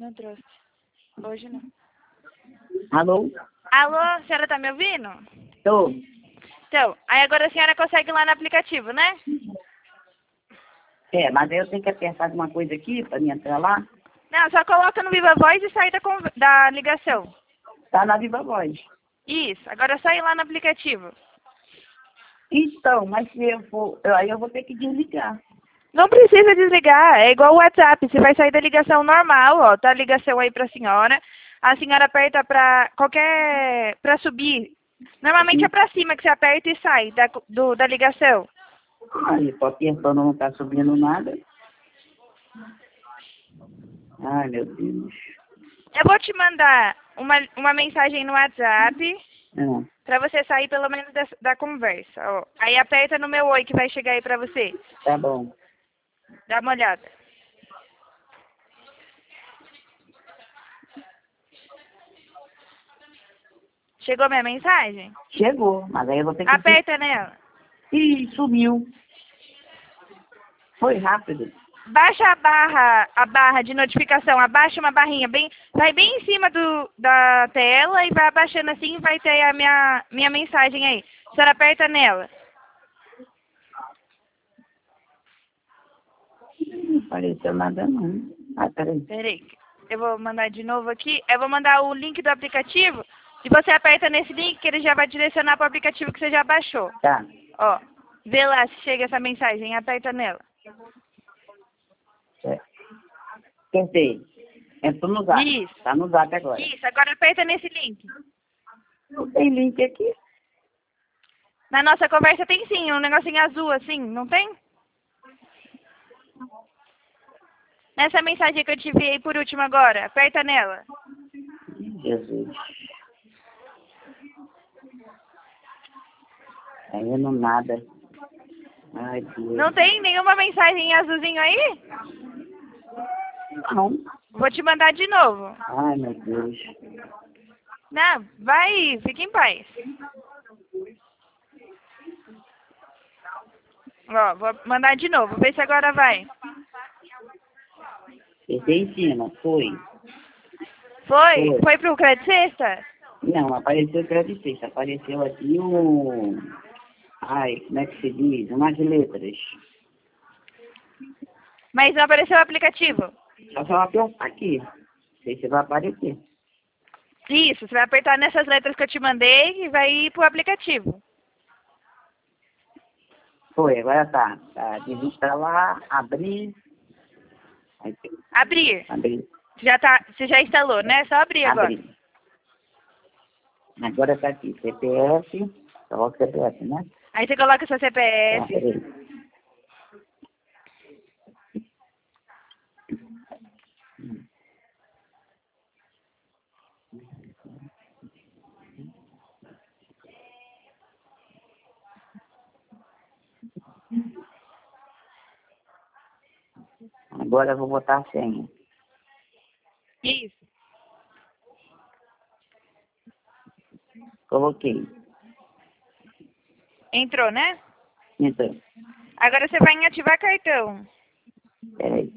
Não trouxe. Hoje não. Alô? Alô, a senhora tá me ouvindo? Tô. Então, aí agora a senhora consegue ir lá no aplicativo, né? Mas aí eu tenho que apertar uma coisa aqui pra me entrar lá. Não, só coloca no Viva Voz e sai da ligação. Tá na Viva Voz. Isso, agora é só ir lá no aplicativo. Então, mas se eu for... Aí eu vou ter que desligar. Não precisa desligar, é igual o WhatsApp, você vai sair da ligação normal, ó, tá a ligação aí pra senhora. A senhora aperta pra subir. Normalmente é pra cima que você aperta e sai da ligação. Aí, tô apertando, não tá subindo nada. Ai, meu Deus. Eu vou te mandar uma mensagem no WhatsApp pra você sair pelo menos da conversa, ó. Aí aperta no meu oi que vai chegar aí pra você. Tá bom. Dá uma olhada. Chegou minha mensagem? Chegou, mas aí eu vou ter que... Aperta nela. Ih, sumiu. Foi rápido. Baixa a barra de notificação, abaixa uma barrinha, vai bem em cima da tela e vai abaixando assim e vai ter a minha mensagem aí. A senhora aperta nela. Não apareceu nada não. Ah, peraí. Peraí, eu vou mandar de novo aqui. Eu vou mandar o link do aplicativo e você aperta nesse link que ele já vai direcionar para o aplicativo que você já baixou. Tá. Ó, vê lá se chega essa mensagem, aperta nela. Apertei. Entrou no Zap. Isso. Tá no Zap agora. Isso, agora aperta nesse link. Não tem link aqui. Na nossa conversa tem sim, um negocinho azul assim, não tem? Nessa mensagem que eu te enviei por último agora, aperta nela. Jesus. Aí não nada. Ai, Deus. Não tem nenhuma mensagem em azulzinho aí? Não. Vou te mandar de novo. Ai, meu Deus. Não, vai, fica em paz. Ó, vou mandar de novo, vê se agora vai. Apertei em cima. Foi. Foi? Foi pro crédito sexta? Não, apareceu o crédito sexta. Apareceu aqui o... Ai, como é que se diz? Umas letras. Mas não apareceu o aplicativo? Só apertar aqui. Não sei se vai aparecer. Isso, você vai apertar nessas letras que eu te mandei e vai ir pro aplicativo. Foi, agora tá. Tá, desinstalar, abrir. Abrir. Abrir. Você já instalou, né? Só abrir agora. Abrir. Agora tá aqui, CPF. Coloca o CPF, né? Aí você coloca seu Ah, CPF. peraí. Agora eu vou botar a senha. Isso. Coloquei. Entrou, né? Então, Agora você vai em ativar cartão. peraí.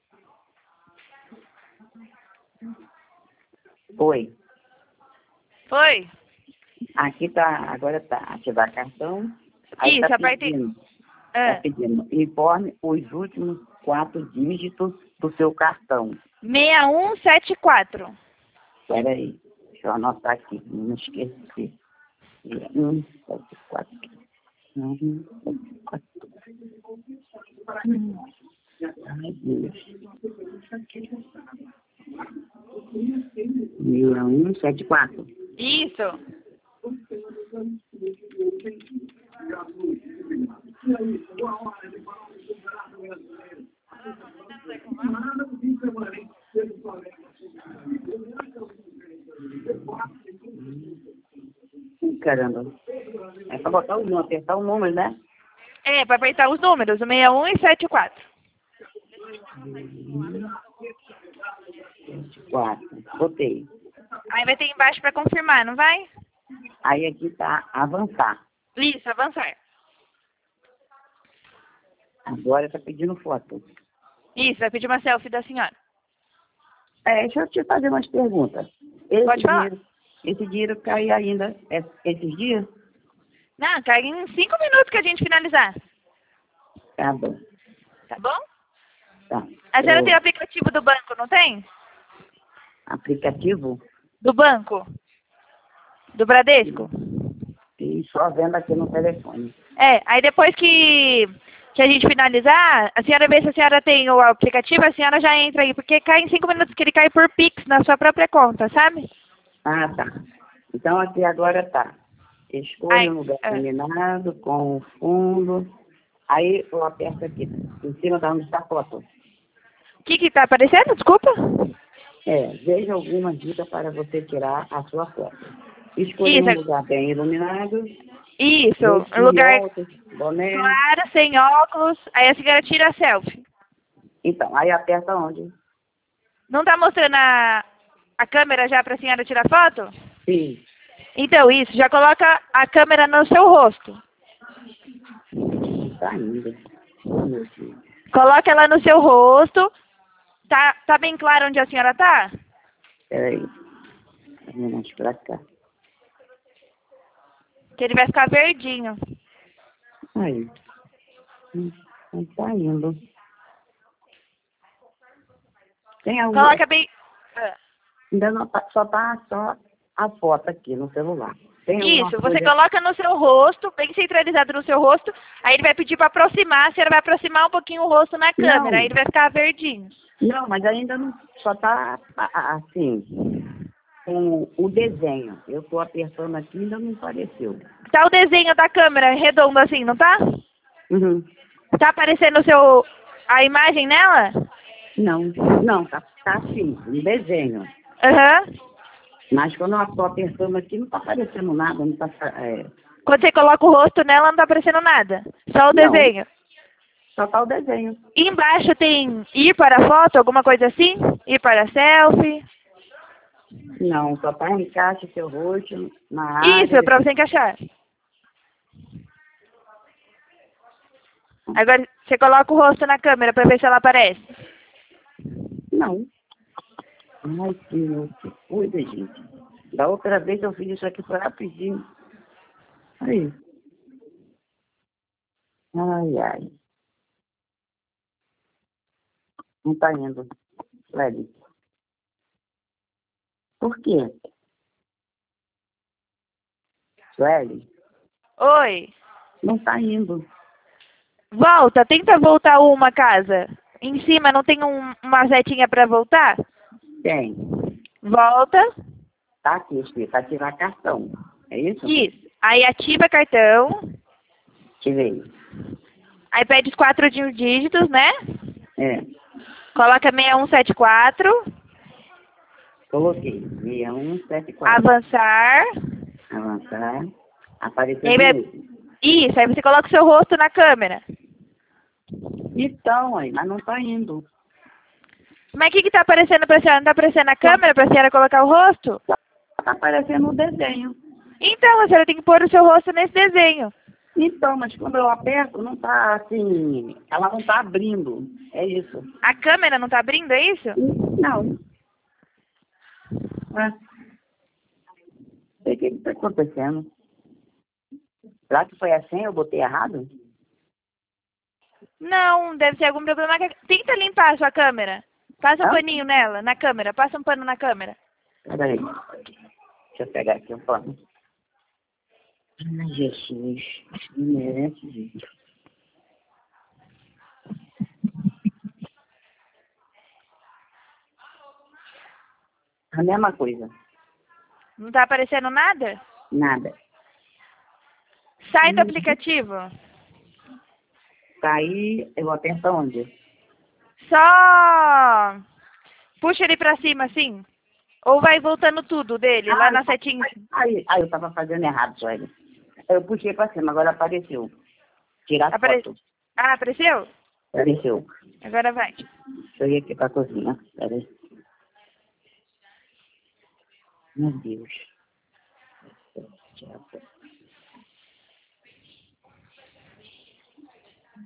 Foi. Foi? Aqui tá, agora tá. Ativar cartão. Aí Isso, tá apertei. pedindo. Ah, Tá pedindo. Informe os últimos 4 dígitos do seu cartão. 6174. Peraí. Deixa eu anotar aqui. Não esqueci. 6174. 6174. Ai, Deus. 6174. Isso. Caramba. É pra botar o número, apertar o número, né? É, para apertar os números, o 61 e 74. 4. Botei. Aí vai ter embaixo para confirmar, não vai? Aí aqui tá avançar. Isso, avançar. Agora tá pedindo foto. Isso, vai pedir uma selfie da senhora. Deixa eu te fazer umas perguntas. Pode falar. Esse dinheiro cai ainda esses dias? Não, cai em 5 minutos que a gente finalizar. Tá bom. Tá bom? Tá. A senhora tem o aplicativo do banco, não tem? Aplicativo? Do banco? Do Bradesco? E só vendo aqui no telefone. Aí depois que a gente finalizar, a senhora vê se a senhora tem o aplicativo, a senhora já entra aí, porque cai em 5 minutos que ele cai por Pix na sua própria conta, sabe? Ah, tá. Então aqui agora tá. Escolha um lugar combinado, com o fundo. Aí eu aperto aqui, em cima da onde está a foto. O que tá aparecendo? Desculpa. Veja algumas dicas para você tirar a sua foto. Escolha um lugar bem iluminado. Isso, um lugar boné. claro, sem óculos. Aí a senhora tira a selfie. Então, aí aperta onde? Não tá mostrando a câmera já pra senhora tirar foto? Sim. Então, isso, já coloca a câmera no seu rosto. Tá indo. Coloca ela no seu rosto. Tá bem claro onde a senhora tá? Peraí. Vamos pra cá. Que ele vai ficar verdinho. Aí. Não tá indo. Tem algum... Coloca bem... Ainda não tá, só a foto aqui no celular. Isso, você coloca no seu rosto, bem centralizado no seu rosto, aí ele vai pedir para aproximar, a senhora vai aproximar um pouquinho o rosto na câmera, aí ele vai ficar verdinho. Não, mas ainda não, só tá assim, com o desenho. Eu tô apertando aqui e ainda não apareceu. Tá o desenho da câmera redondo assim, não tá? Uhum. Tá aparecendo a imagem nela? Não, tá assim, um desenho. Mas quando eu tô apertando aqui, não tá aparecendo nada, não tá... Quando você coloca o rosto nela, não tá aparecendo nada. Só o desenho. Só tá o desenho. E embaixo tem ir para a foto, alguma coisa assim? Ir para a selfie? Não, só tá encaixe seu rosto na área. Isso, pra você encaixar. Agora, você coloca o rosto na câmera pra ver se ela aparece. Não. Ai, que coisa, gente. Da outra vez eu fiz isso aqui foi rapidinho. Aí. Ai. Não tá indo. Sueli. Por quê? Sueli? Oi. Não tá indo. Volta, tenta voltar uma casa. Em cima não tem uma setinha pra voltar? Tem. Volta. Tá aqui, escrito, ativar cartão. É isso? Isso. Aí ativa cartão. Ativei. Aí pede os 4 dígitos, né? Coloca 6174. Coloquei. 6174. Avançar. Apareceu Isso, aí você coloca o seu rosto na câmera. Então, aí, mas não tá indo. Mas o que tá aparecendo pra senhora? Não tá aparecendo a câmera pra senhora colocar o rosto? Tá aparecendo o desenho. Então, a senhora tem que pôr o seu rosto nesse desenho. Então, mas quando eu aperto, não tá assim... Ela não tá abrindo. É isso. A câmera não tá abrindo, é isso? Não. Não sei o que tá acontecendo. Será que foi assim? Eu botei errado? Não, deve ser algum problema. Tenta limpar a sua câmera. Passa um paninho nela, na câmera. Passa um pano na câmera. Peraí. Deixa eu pegar aqui um pano. Ai, Jesus. Não merece, gente. A mesma coisa. Não tá aparecendo nada? Nada. Sai do aplicativo. Tá aí, eu aperto onde? Só puxa ele pra cima, assim. Ou vai voltando tudo dele, lá na setinha. Aí eu tava fazendo errado, Sueli. Eu puxei pra cima, agora apareceu. Tirar foto. Ah, apareceu? Apareceu. Agora vai. Deixa eu ir aqui pra cozinha. Peraí. Meu Deus.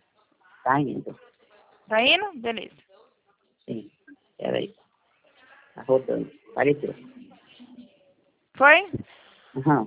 Tá indo. Tá indo? Beleza. Sim. Peraí. Tá rodando. Apareceu. Foi? Aham.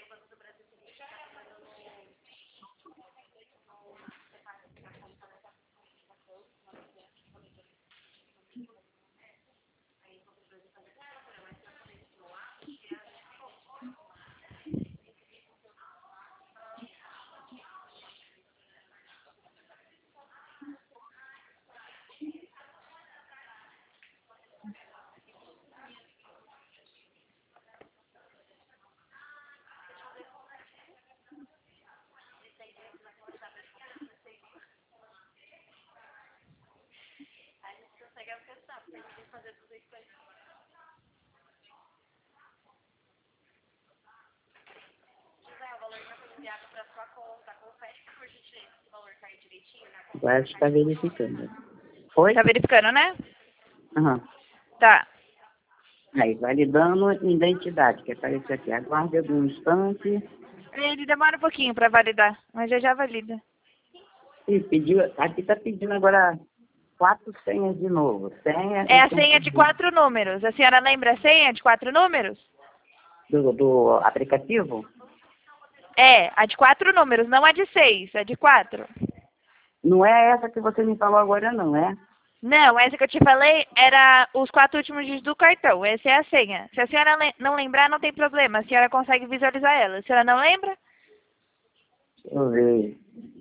Agora está verificando. Foi? Tá verificando, né? Aham. Tá. Aí, validando identidade, que apareceu aqui. Aguarde algum instante. Ele demora um pouquinho pra validar, mas já valida. E pediu, aqui está pedindo agora 4 senhas de novo. Senha É a e senha de 4 números. A senhora lembra a senha de 4 números? do aplicativo. É, a de 4 números, não a de 6, a de 4. Não é essa que você me falou agora, não, é? Não, essa que eu te falei era os 4 últimos dígitos do cartão. Essa é a senha. Se a senhora não lembrar, não tem problema. A senhora consegue visualizar ela. A senhora não lembra? Deixa eu ver.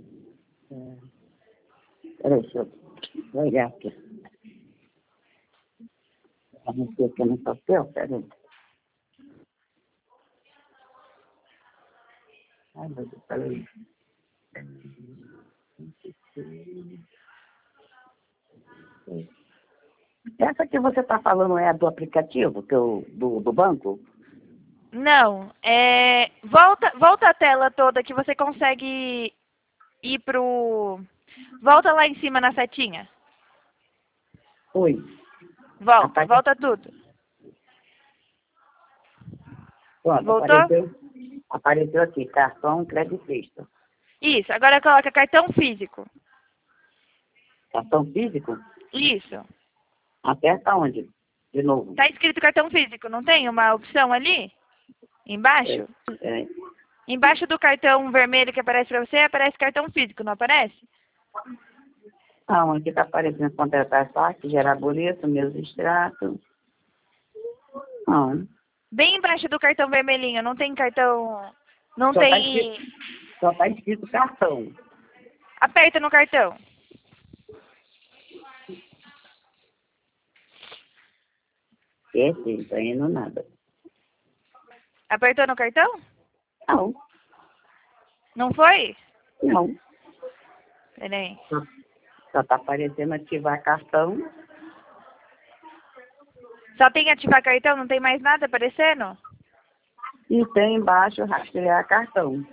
Peraí, deixa eu olhar aqui. Vamos ver aqui no papel, peraí. Ai, meu Deus, peraí. Essa que você está falando é a do aplicativo, do banco? Não. Volta a tela toda que você consegue ir pro... Volta lá em cima na setinha. Oi. Volta tudo. Pronto, Voltou? apareceu aqui, cartão crédito texto. Isso, agora coloca cartão físico. Cartão físico? Isso. Aperta onde? De novo. Tá escrito cartão físico, não tem uma opção ali? Embaixo? É. Embaixo do cartão vermelho que aparece pra você, aparece cartão físico, não aparece? Ah, aqui está aparecendo contratar saque, gerar boleto, meus extratos. Não. Bem embaixo do cartão vermelhinho, não tem cartão... Não Só tem... Só está escrito cartão. Aperta no cartão. Esse, não está indo nada. Apertou no cartão? Não, Não foi? não. Peraí. Só está aparecendo ativar cartão. Só tem ativar cartão, não tem mais nada aparecendo? E tem embaixo rastrear cartão.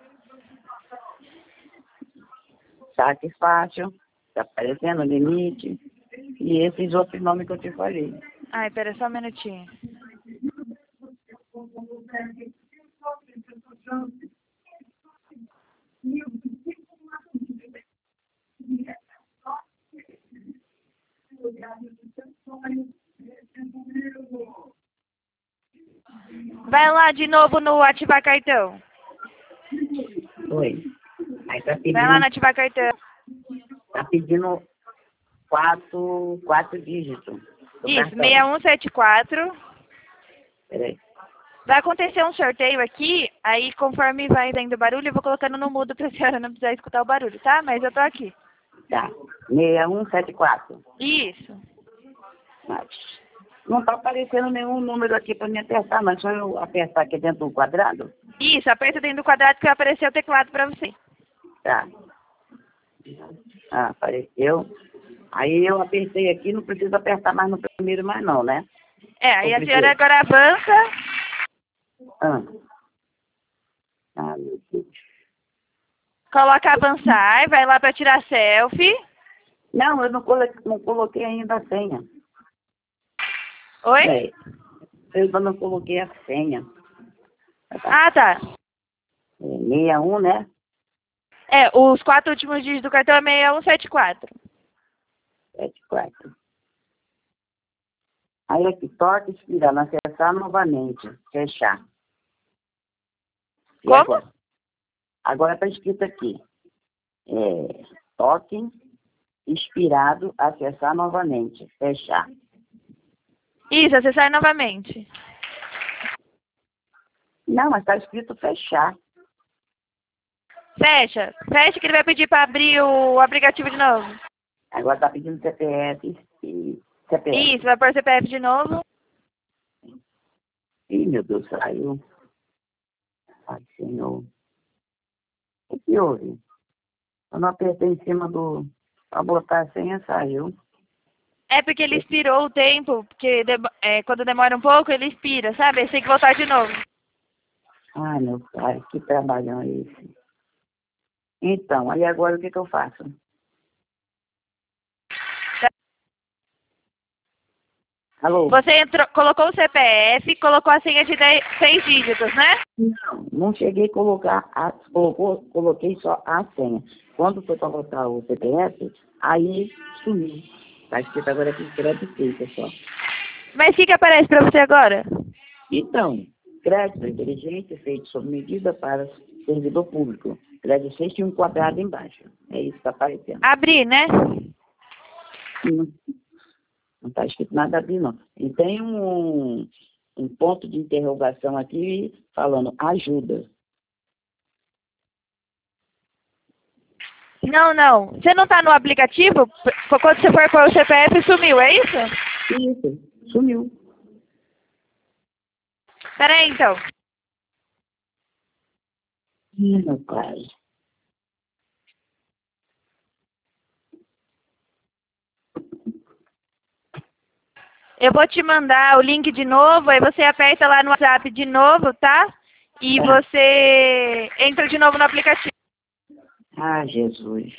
Saque fácil. Está aparecendo limite. E esses outros nomes que eu te falei. Ai, pera só um minutinho. Vai lá de novo no ativar cartão. Oi. Aí tá Vai lá no ativar cartão. pedindo quatro dígitos. Isso, 6174. Peraí. Vai acontecer um sorteio aqui, aí conforme vai dando barulho, eu vou colocando no mudo pra senhora não precisar escutar o barulho, tá? Mas eu tô aqui. Tá. 6174. Isso. Mas não tá aparecendo nenhum número aqui para me apertar, mas só eu apertar aqui dentro do quadrado? Isso, aperta dentro do quadrado que vai aparecer o teclado pra você. Tá. Ah, apareceu. Aí eu apertei aqui, não preciso apertar mais no primeiro mais não, né? É, aí a senhora agora avança. Ah. Ah, meu Deus. Coloca avançar, vai lá pra tirar selfie. Não, eu não coloquei ainda a senha. Oi? É, eu ainda não coloquei a senha. Ah, tá. 61, né? É, os 4 últimos dígitos do cartão é 6174. 74. Aí aqui, toque, expirar, acessar novamente, fechar. E Como? Agora está escrito aqui. Toque, expirado, acessar novamente, fechar. Isso, acessar novamente. Não, mas está escrito fechar. Fecha. Fecha que ele vai pedir para abrir o aplicativo de novo. Agora está pedindo CPF e CPF. Isso, vai pôr CPF de novo. Ih, meu Deus, saiu. Ai, Senhor. O que houve? Eu não apertei em cima do... Para botar a senha, saiu. É porque ele expirou o tempo, porque quando demora um pouco, ele expira, sabe? Aí tem que voltar de novo. Ai, meu pai, que trabalhão é esse? Então, aí agora o que eu faço? Alô? Você colocou o CPF, colocou a senha de 6 dígitos, né? Não cheguei a colocar, coloquei só a senha. Quando foi para botar o CPF, aí sumiu. Está escrito agora aqui crédito feita só. Mas o que aparece para você agora? Então, crédito inteligente feito sob medida para servidor público. Crédito feito e um quadrado embaixo. É isso que está aparecendo. Abrir, né? Não está escrito nada abrir, não. E tem um ponto de interrogação aqui falando ajuda. Não, não. Você não está no aplicativo? Quando você for pôr o CPF, sumiu, é isso? Isso, sumiu. Peraí, então. Ih, meu pai. Eu vou te mandar o link de novo, aí você aperta lá no WhatsApp de novo, tá? E você entra de novo no aplicativo. Ah, Jesus.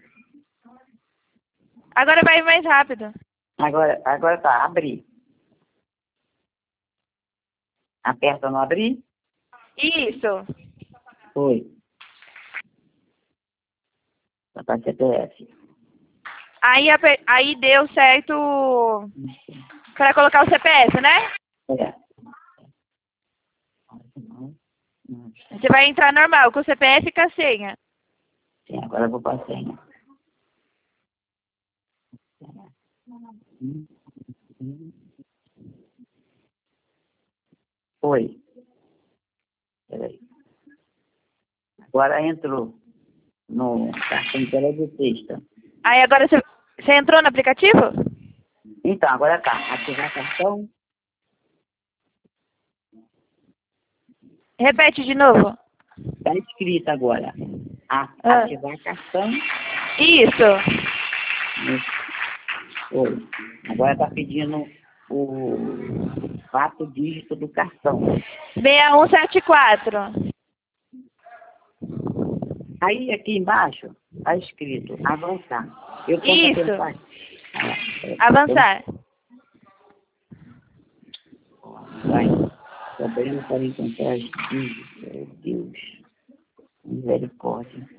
Agora vai mais rápido. Agora tá, abrir. Aperta no abrir? Isso. Foi. Tá para CPF. Aí deu certo para colocar o CPF, né? É. Você vai entrar normal, com o CPF e com a senha. Sim, agora eu vou para a senha. Foi. Peraí. Agora entrou no cartão de crédito. Aí agora você entrou no aplicativo? Então, agora tá. Ativar cartão. Repete de novo. Está escrito agora. Ativar cartão. Isso. Foi. Agora está pedindo o 4 dígito do cartão. 6174. Aí aqui embaixo está escrito avançar. Eu posso Isso. apertar? Avançar. Vai. Problema para encontrar os dígitos. Meu Deus. Misericórdia.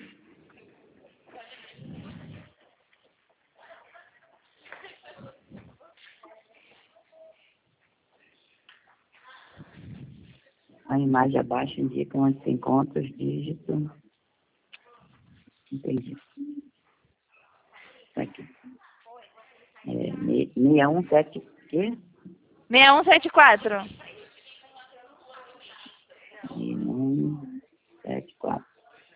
A imagem abaixo indica onde se encontra os dígitos. Entendi. Tá aqui. 617 quê? 6174. 6174.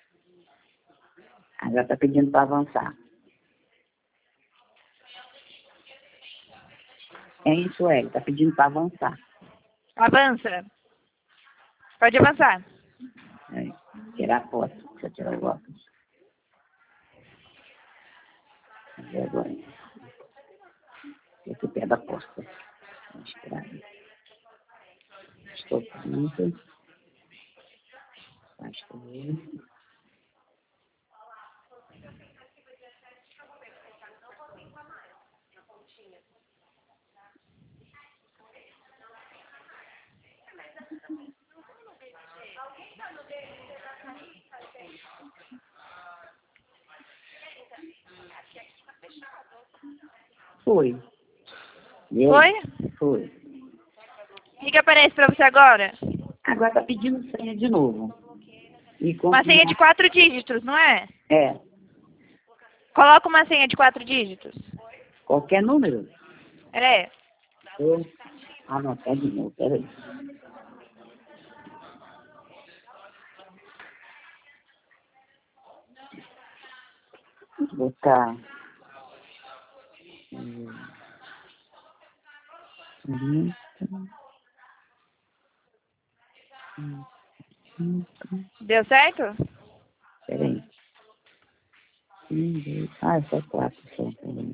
Agora está pedindo para avançar. É isso, está pedindo para avançar. Avança. Pode avançar. Tirar a foto. Deixa eu tirar o óculos. Vergonha. Esse pé da posta. Estou pronto. Foi. Foi? Foi. que aparece pra você agora? Agora tá pedindo senha de novo. E Uma senha de confirmar. 4 dígitos, não é? É, Coloca uma senha de 4 dígitos. qualquer número. É. Vou anotar de novo, peraí. Vou botar. Deu certo? Peraí. Ah, é só 4 só. Peraí.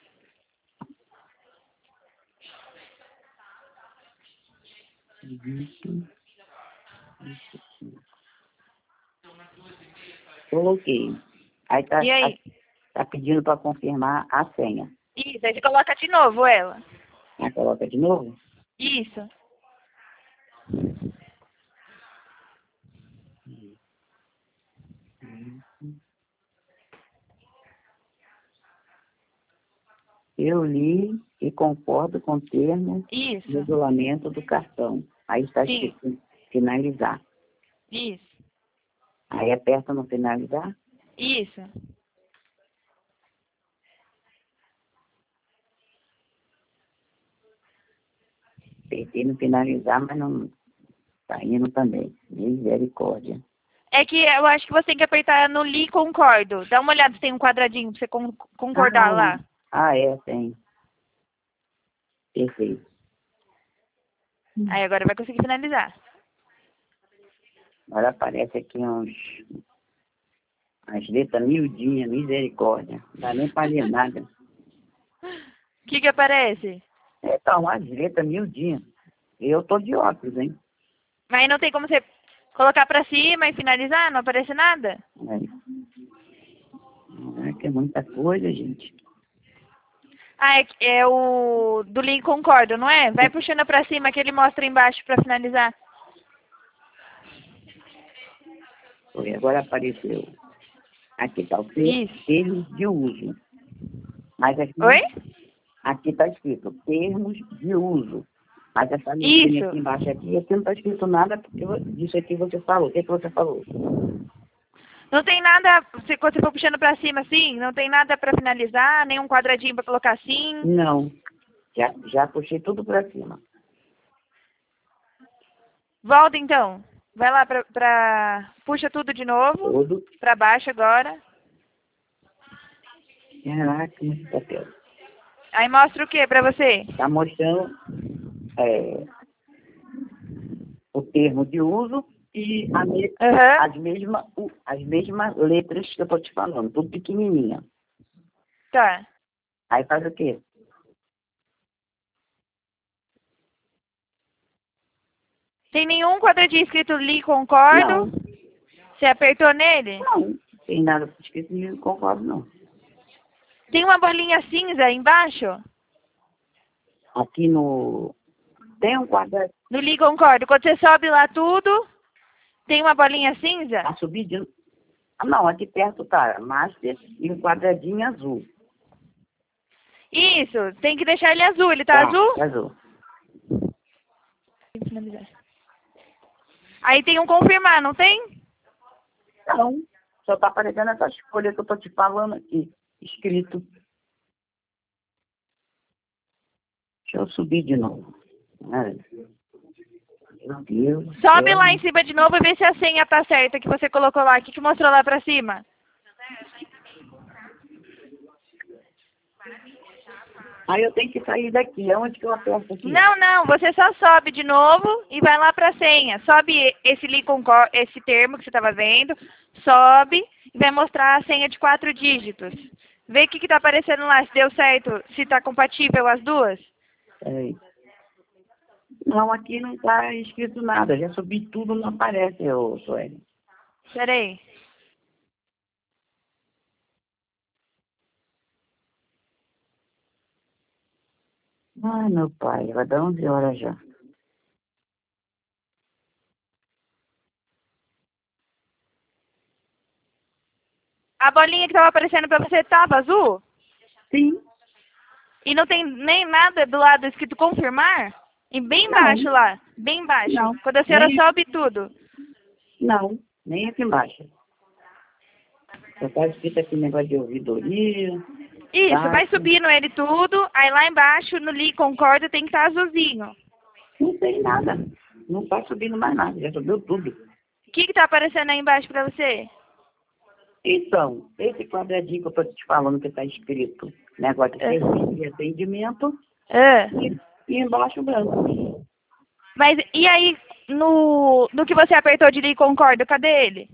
Coloquei. Aí E aí? tá pedindo para confirmar a senha. Isso, aí você coloca de novo ela. Aí coloca de novo. Isso. Eu li e concordo com o termo Isso. do isolamento do cartão. Aí está Sim. escrito finalizar. Isso. Aí aperta no finalizar. Isso. Apertei no finalizar, mas não está indo também. Misericórdia. É que eu acho que você tem que apertar no li concordo. Dá uma olhada se tem um quadradinho pra você concordar lá. É, tem. Perfeito. Aí agora vai conseguir finalizar. Agora aparece aqui as letras miudinhas, misericórdia. Não dá nem para ler nada. O que aparece? Então, as letras miudinhas. Eu tô de óculos, hein? Mas não tem como você colocar pra cima e finalizar? Não aparece nada? É que é muita coisa, gente. Ah, é o do link concordo, não é? Vai puxando pra cima que ele mostra embaixo pra finalizar. Foi, agora apareceu. Aqui está o Isso. termos de uso. Mas Oi? aqui está escrito termos de uso. Mas essa Isso. letrinha aqui embaixo aqui não está escrito nada porque disso aqui você falou. O que você falou? Não tem nada, se você for puxando pra cima assim, não tem nada pra finalizar, nenhum quadradinho pra colocar assim. Não. Já puxei tudo para cima. Volta então. Vai lá puxa tudo de novo. Tudo. Pra baixo agora. Caraca, esse papel. Aí mostra o que pra você? Está mostrando o termo de uso e Aham. as mesmas letras que eu estou te falando, tudo pequenininha. Tá. Aí faz o quê? Tem nenhum quadradinho escrito li concordo? Não, Você apertou nele? não tem nada escrito nem concordo, não. Tem uma bolinha cinza embaixo? Aqui tem um quadrado No li concordo. Quando você sobe lá tudo, tem uma bolinha cinza? a subir de... Não, aqui perto tá Master e um quadradinho azul. Isso, tem que deixar ele azul. Ele tá azul? Tá azul. Aí tem um confirmar, não tem? Não, só tá aparecendo essa escolha que eu tô te falando aqui, escrito. Deixa eu subir de novo. Meu Deus. Sobe lá em cima de novo e vê se a senha tá certa que você colocou lá. O que mostrou lá pra cima? Aí eu tenho que sair daqui. Aonde que eu aperto aqui? Não. Você só sobe de novo e vai lá pra senha. Sobe esse li concordo, esse termo que você tava vendo. Sobe e vai mostrar a senha de 4 dígitos. Vê o que tá aparecendo lá, se deu certo, se tá compatível as duas. Peraí. Não, aqui não tá escrito nada. Já subi tudo, não aparece, ô Sueli. Peraí. Ai, meu pai, vai dar 11 horas já. A bolinha que tava aparecendo pra você tava azul? Sim. E não tem nem nada do lado escrito confirmar? E bem embaixo lá, bem embaixo. Não. Quando a senhora Nem- sobe tudo. Não, nem aqui embaixo. Só tá escrito aqui negócio de ouvidoria. Isso, Tá? vai subindo ele tudo, aí lá embaixo no li concorda tem que estar azulzinho. Não tem nada. Não tá subindo mais nada, já subiu tudo. O que tá aparecendo aí embaixo pra você? Então, esse quadradinho que eu tô te falando que tá escrito negócio de serviço de atendimento Ah. e embaixo branco. Mas e aí, no que você apertou de li concorda, cadê ele?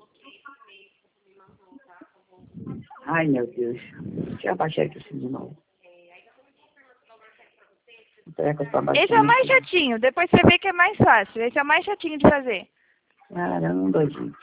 Ai, meu Deus. Deixa eu abaixar aqui assim de novo. Será que eu tô abaixando Esse é o mais aqui? chatinho, depois você vê que é mais fácil. Esse é o mais chatinho de fazer. Caramba, gente.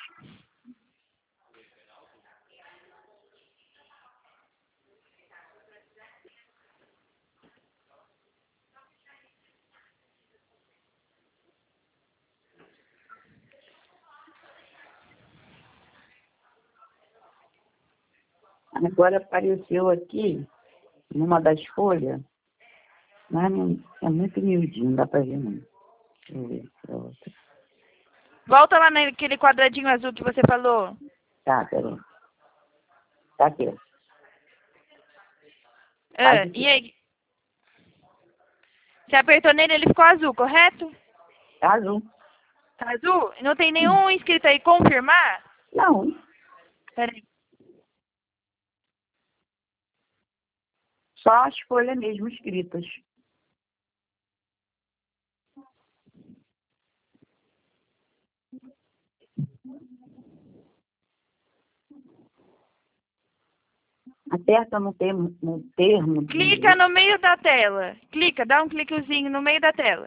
Agora apareceu aqui, numa das folhas, mas não, é muito miudinho, não dá pra ver não. Deixa eu ver. A outra. Volta lá naquele quadradinho azul que você falou. Tá, peraí. Tá aqui, ó. Ah, e aí? Você apertou nele, ele ficou azul, correto? Tá azul. Tá azul? Não tem nenhum escrito aí, confirmar? Não, Peraí. só as folhas mesmo escritas. Aperta no termo. Clica no meio da tela. Clica, dá um cliquezinho no meio da tela.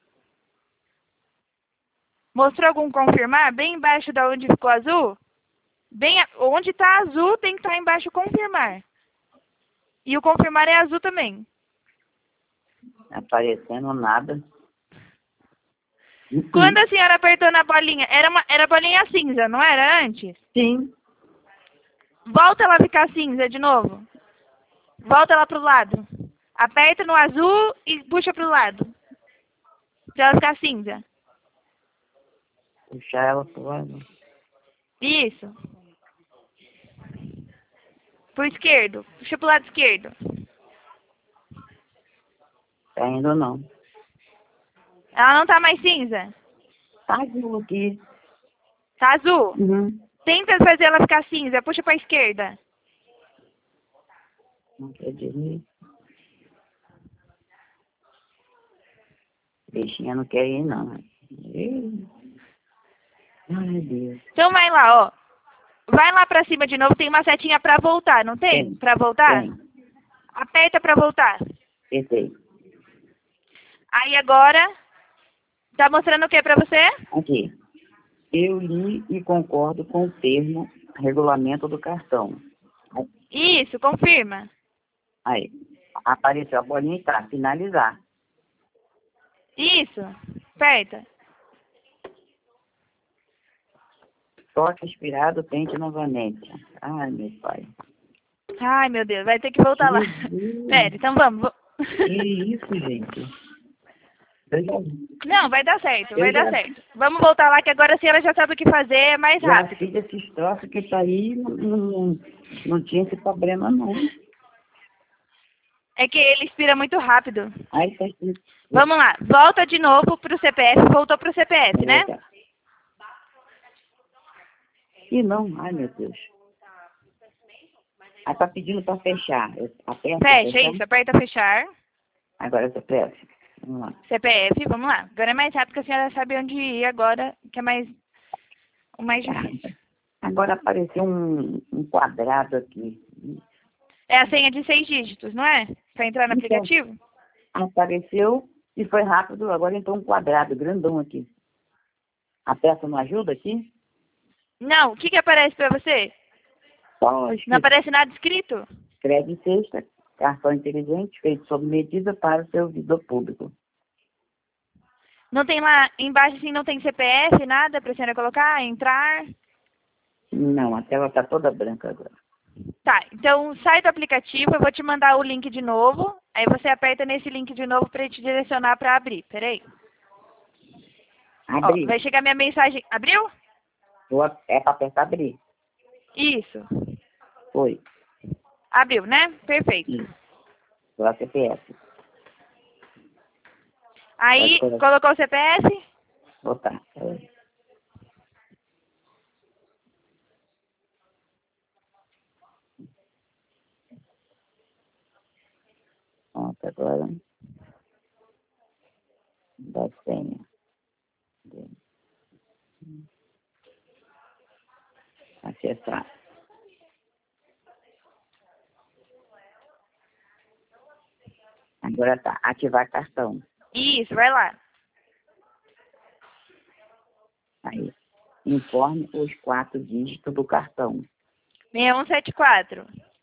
Mostrou algum confirmar? Bem embaixo da onde ficou azul? Onde tá azul tem que estar embaixo confirmar. E o confirmar é azul também. Aparecendo nada. Quando a senhora apertou na bolinha, era bolinha cinza, não era antes? Sim. Volta ela a ficar cinza de novo. Volta ela pro lado. Aperta no azul e puxa pro lado. Pra ela ficar cinza. Puxar ela pro lado. Isso. Pro esquerdo. Puxa pro lado esquerdo. Tá indo não. Ela não tá mais cinza? Tá azul aqui. Tá azul? Uhum. Tenta fazer ela ficar cinza. Puxa pra esquerda. Não quer dizer. Bichinha não quer ir não. Ai, Deus. Então vai lá, ó. Vai lá pra cima de novo. Tem uma setinha pra voltar, não tem? Tem. Pra voltar? Tem. Aperta pra voltar. Esse Aí agora, tá mostrando o que pra você? aqui. Eu li e concordo com o termo regulamento do cartão. Isso, confirma. Aí, apareceu a bolinha e tá, finalizar. Isso, aperta. Toque expirado, tente novamente. Ai, meu pai. Ai, meu Deus, vai ter que voltar lá. Pera, então vamos. Que isso, gente? Eu Não, vai dar certo, vai Eu dar já- certo. Vamos voltar lá que agora a senhora já sabe o que fazer, é mais já rápido. fiz esses troços que tá aí, não tinha esse problema, não. É que ele expira muito rápido. Aí tá escrito. Vamos lá, volta de novo pro CPF, voltou pro CPF, né? E não, ai, meu Deus. Aí tá pedindo pra fechar. Eu aperto pra Fecha, fechar. isso, aperta fechar. Agora você presta. Vamos lá. CPF, vamos lá. Agora é mais rápido que a senhora sabe onde ir agora, que é o mais difícil. Agora apareceu um quadrado aqui. É a senha de 6 dígitos, não é? Pra entrar no Então. aplicativo? Apareceu e foi rápido. Agora entrou um quadrado grandão aqui. Aperta não ajuda aqui? Não, o que aparece pra você? Só Não escrito. aparece nada escrito? Escreve em sexta. Cartão inteligente feito sob medida para o servidor público. Não tem lá embaixo assim, não tem CPF, nada pra senhora colocar, entrar? Não, a tela está toda branca agora. Tá, então sai do aplicativo, eu vou te mandar o link de novo. Aí você aperta nesse link de novo para te direcionar para abrir. Peraí. Ó, Abrir. vai chegar minha mensagem. Abriu? É para apertar abrir. Isso. Foi. Abriu, né? Perfeito. Isso. Do CPF. Aí, colocou o CPF? Botar. Pronto, agora. Da senha. Acessar. Agora tá. Ativar cartão. Isso, vai lá. Aí. Informe os 4 dígitos do cartão. 6174.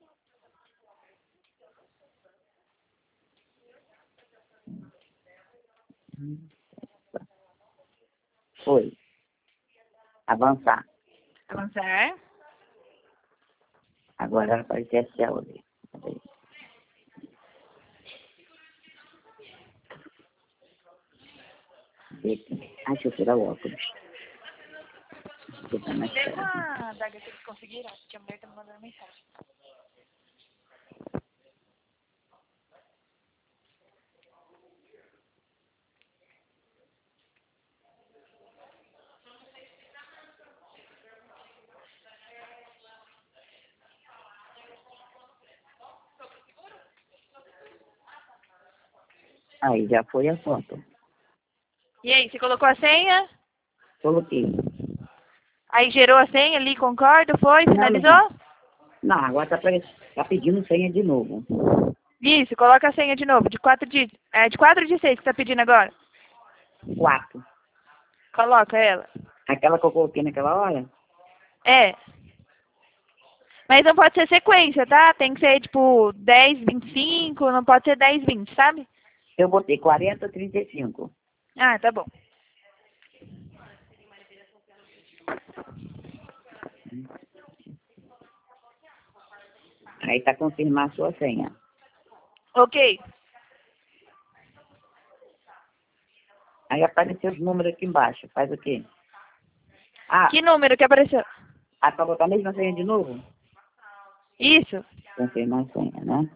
Foi. Avançar. Avançar. Agora vai aparecer a célula. Deixa eu tirar o óculos. Tá mais Deixa sério. a daga que eles conseguiram. A tia mulher tá me mandando mensagem. Aí já foi a foto. E aí, você colocou a senha? Coloquei. Aí gerou a senha ali, concordo, foi? Finalizou? Não, agora tá pedindo senha de novo. Isso, coloca a senha de novo, de 4 dígitos. É de 4 ou de 6 que tá pedindo agora? 4. Coloca ela. Aquela que eu coloquei naquela hora? É. Mas não pode ser sequência, tá? Tem que ser tipo 10, 25, não pode ser 10, 20, sabe? Eu botei 40, 35. Ah, tá bom. Aí tá confirmar a sua senha. Ok. Aí apareceu os números aqui embaixo. Faz o quê? Ah, Que número que apareceu? pra botar a mesma senha de novo? Isso. Confirmar a senha, né?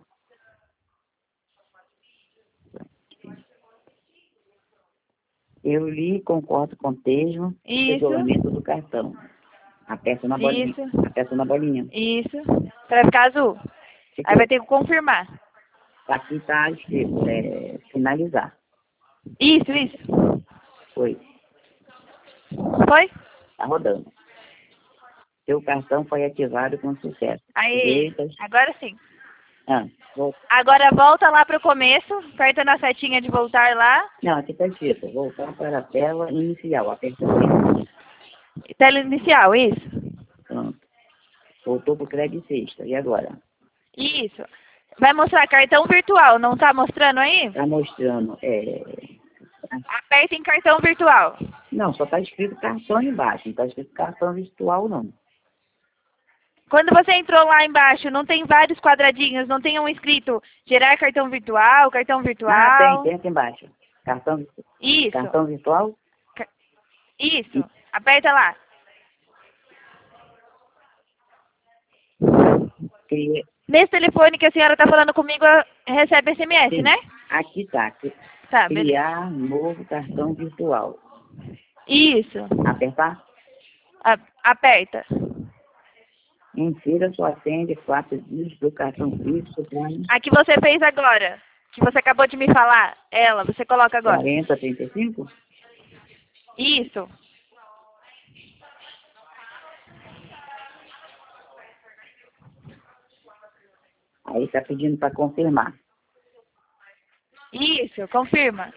Eu li e concordo com o texto do Isso. regulamento do cartão. Aperta na bolinha. Isso. Aperta na bolinha. Isso. Pra ficar azul. Aí vai ter que confirmar. Aqui tá escrito, finalizar. Isso, isso. Foi. Foi? Tá rodando. Seu cartão foi ativado com sucesso. Aí, agora sim. Vou... Agora volta lá pro começo, aperta na setinha de voltar lá. Não, aqui tá escrito, voltar para a tela inicial. Aperta aqui. Tela inicial, isso. Pronto. Voltou pro crédito sexta. E agora? Isso. Vai mostrar cartão virtual, não tá mostrando aí? Tá mostrando, Aperta em cartão virtual. Não, só tá escrito cartão embaixo. Não tá escrito cartão virtual, não. Quando você entrou lá embaixo, não tem vários quadradinhos, não tem um escrito gerar cartão virtual, cartão virtual? Ah, tem aqui embaixo. Isso. Cartão virtual? Isso. Aperta lá. Cria... Nesse telefone que a senhora está falando comigo, recebe SMS, Sim. né? Aqui tá. Tá, Criar novo cartão virtual. Isso. Apertar? Aperta. Insira sua senha de 4 dígitos do cartão fixo para... A que você fez agora, que você acabou de me falar, ela, você coloca agora. 40, 35? Isso. Aí tá pedindo para confirmar. Isso, confirma.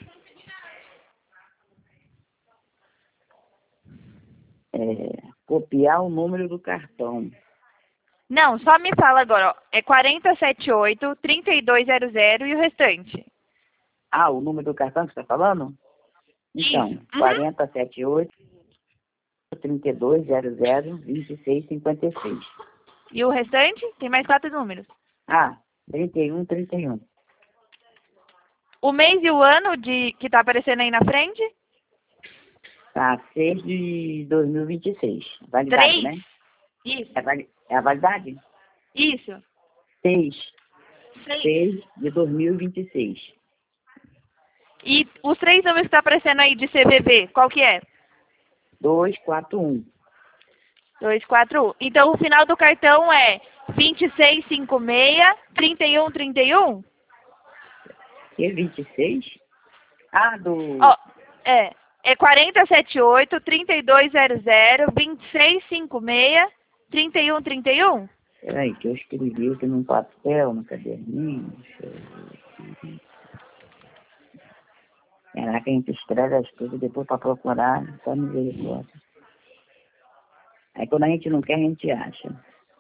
Copiar o número do cartão. Não, só me fala agora, ó. É 4078-3200 e o restante. Ah, o número do cartão que você está falando? Então, Isso. 4078 3200 2656. E o restante? Tem mais 4 números. Ah, 31, 31. O mês e o ano que tá aparecendo aí na frente? Tá, 6 de 2026. Validade, 3? né? Isso. É a validade? Isso. 6. 6. 6 de 2026. E os 3 números que tá aparecendo aí de CVV, qual que é? 241. 241. Então o final do cartão é 2656 3131? Que 26? Ah, do... Ó, é 4078 3200 2656 3131? Peraí, que eu escrevi aqui num papel, no caderninho. Deixa eu ver. Caraca, a gente escreve as coisas depois para procurar, só misericórdia. Aí quando a gente não quer, a gente acha.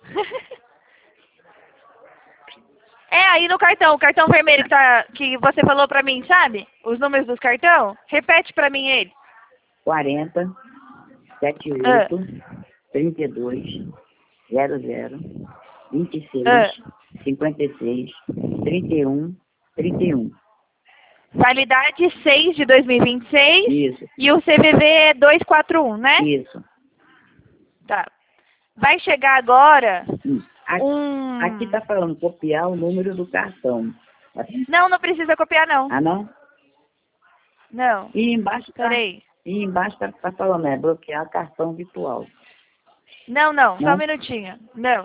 É aí no cartão, o cartão vermelho que você falou pra mim, sabe? Os números dos cartão? Repete pra mim ele. 40, 78, 32, 00, 26, 56, 31, 31. Validade 6 de 2026. Isso. E o CVV é 241, né? Isso. Tá. Vai chegar agora Aqui tá falando copiar o número do cartão. Não, não precisa copiar, não. Ah, não? Não. E embaixo tá, Peraí. e embaixo tá falando, bloquear cartão virtual. Não, só um minutinho. Não.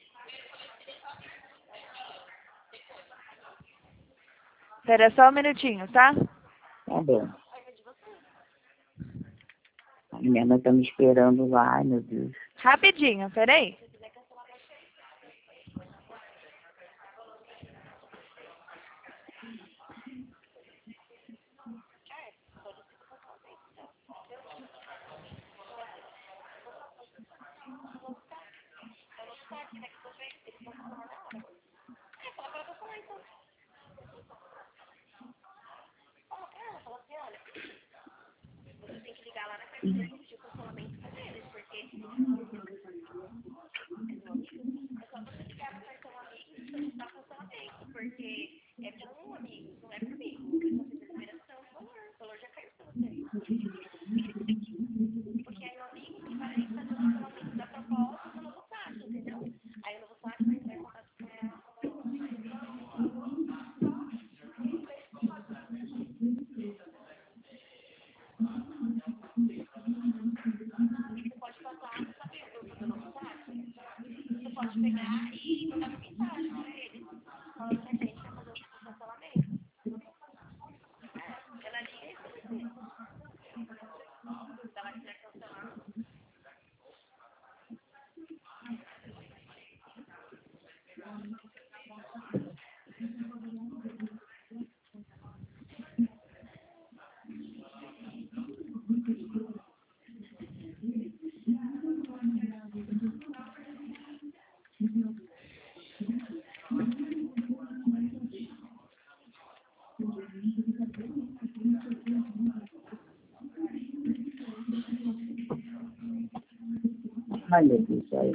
Espera só um minutinho, tá? Tá bom. A minha mãe tá me esperando lá, ai meu Deus. Rapidinho, peraí. Ai meu Deus, aí.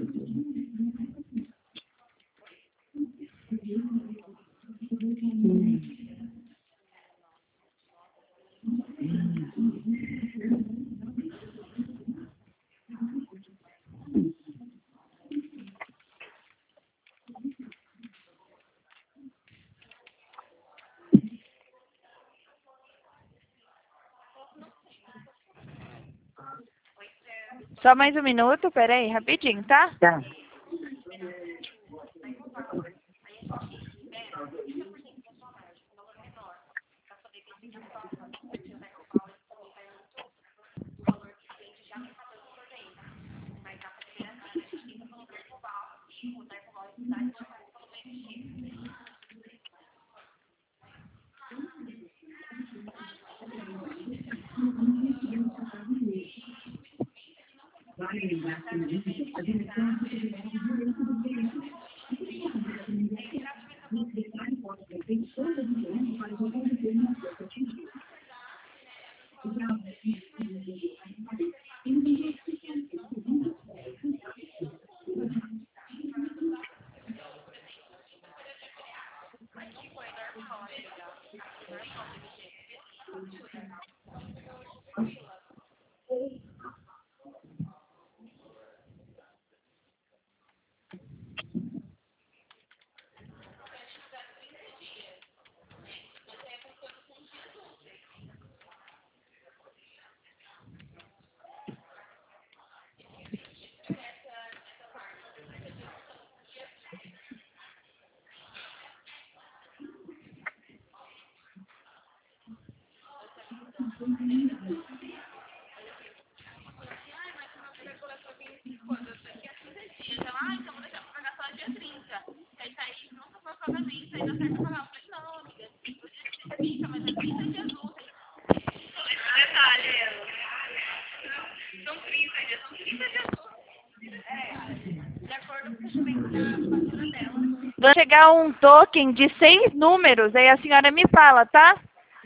Só mais um minuto, peraí, rapidinho, tá? Tá. Vai chegar um token de 6 números, aí a senhora me fala, tá?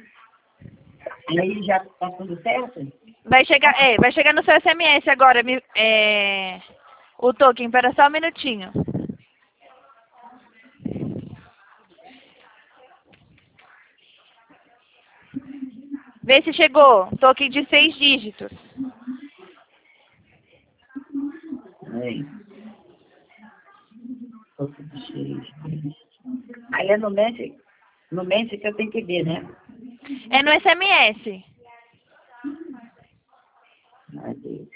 Aí já tá tudo certo? Vai chegar no seu SMS agora, o token, espera só um minutinho. Vê se chegou, token de 6 dígitos. Aí. Aí é no Messenger que eu tenho que ver, né? É no SMS. Ai, Deus.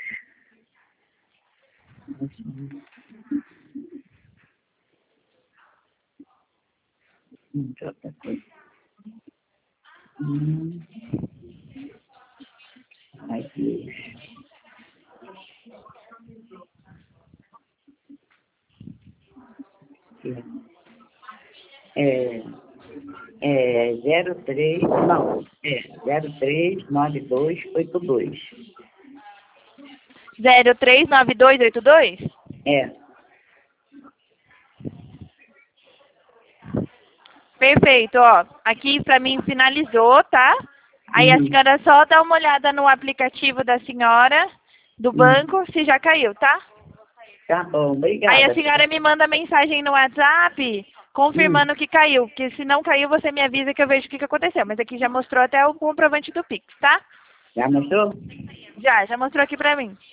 Outra coisa. Ai, Deus. É 03, não, 039282. 039282? É, Perfeito, ó. Aqui pra mim finalizou, tá? Aí a senhora só dá uma olhada no aplicativo da senhora, do banco, se já caiu, tá? tá bom, obrigada. Aí a senhora me manda mensagem no WhatsApp confirmando que caiu, porque se não caiu você me avisa que eu vejo o que aconteceu. Mas aqui já mostrou até o comprovante do Pix, tá? Já mostrou? Já mostrou aqui pra mim.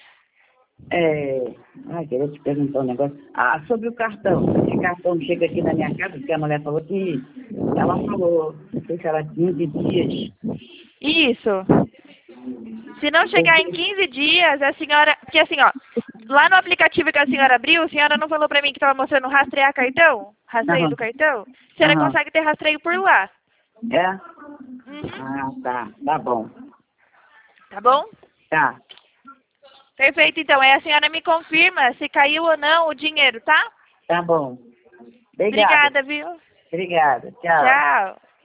Queria te perguntar um negócio. Sobre o cartão. Esse cartão chega aqui na minha casa, porque a mulher falou que ela falou, não sei se era 15 dias. Isso. Se não chegar em 15 dias, a senhora... Porque assim, ó, lá no aplicativo que a senhora abriu, a senhora não falou pra mim que estava mostrando rastrear cartão? Rastreio do cartão? A senhora consegue ter rastreio por lá. É? Uhum. Tá bom. Tá bom? Tá. Perfeito, então. Aí a senhora me confirma se caiu ou não o dinheiro, tá? Tá bom. Obrigada, viu? Obrigada. Tchau. Tchau.